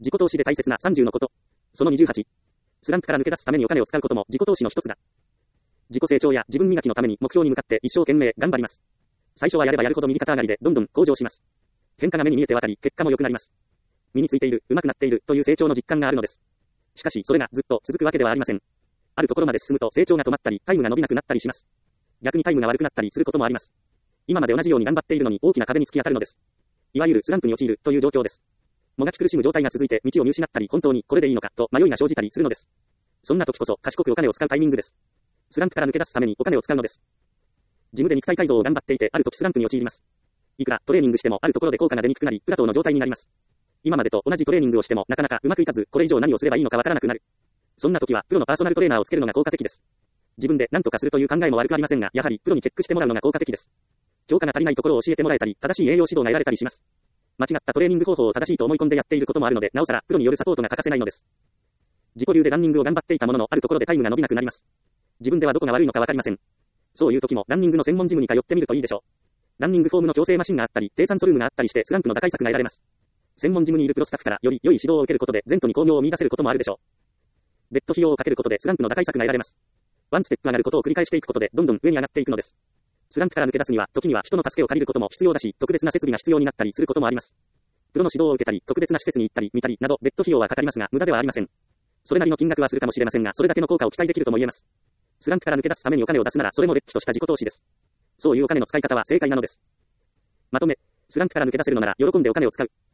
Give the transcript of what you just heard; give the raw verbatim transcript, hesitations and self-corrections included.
自己投資で大切なさんじゅうのこと。そのにじゅうはち。スランプから抜け出すためにお金を使うことも自己投資の一つだ。自己成長や自分磨きのために目標に向かって一生懸命頑張ります。最初はやればやるほど右肩上がりでどんどん向上します。変化が目に見えてわかり、結果も良くなります。身についている、上手くなっているという成長の実感があるのです。しかし、それがずっと続くわけではありません。あるところまで進むと成長が止まったり、タイムが伸びなくなったりします。逆にタイムが悪くなったりすることもあります。今まで同じように頑張っているのに大きな壁に突き当たるのです。いわゆるスランプに陥るという状況です。もがき苦しむ状態が続いて道を見失ったり、本当にこれでいいのかと迷いが生じたりするのです。そんな時こそ賢くお金を使うタイミングです。スランプから抜け出すためにお金を使うのです。ジムで肉体改造を頑張っていて、ある時スランプに陥ります。いくらトレーニングしてもあるところで効果が出にくくなり、プラトーの状態になります。今までと同じトレーニングをしてもなかなかうまくいかず、これ以上何をすればいいのかわからなくなる。そんな時はプロのパーソナルトレーナーをつけるのが効果的です。自分で何とかするという考えも悪くありませんが、やはりプロにチェックしてもらうのが効果的です。強化が足りないところを教えてもらえたり、正しい栄養指導が得られたりします。間違ったトレーニング方法を正しいと思い込んでやっていることもあるので、なおさらプロによるサポートが欠かせないのです。自己流でランニングを頑張っていたものの、あるところでタイムが伸びなくなります。自分ではどこが悪いのかわかりません。そういう時もランニングの専門ジムに通ってみるといいでしょう。ランニングフォームの矯正マシンがあったり、低酸素ルームがあったりしてスランプの打開策が得られます。専門ジムにいるプロスタッフからより良い指導を受けることで前途に巧妙を見出せることもあるでしょう。別途費用をかけることでスランプの打開策が得られます。ワンステップ上がることを繰り返していくことでどんどん上に上がっていくのです。スランプから抜け出すには時には人の助けを借りることも必要だし、特別な設備が必要になったりすることもあります。プロの指導を受けたり、特別な施設に行ったり見たりなど別途費用はかかりますが無駄ではありません。それなりの金額はするかもしれませんが、それだけの効果を期待できるとも言えます。スランプから抜け出すためにお金を出すならそれもれっきとした自己投資です。そういうお金の使い方は正解なのです。まとめ、スランプから抜け出せるのなら喜んでお金を使う。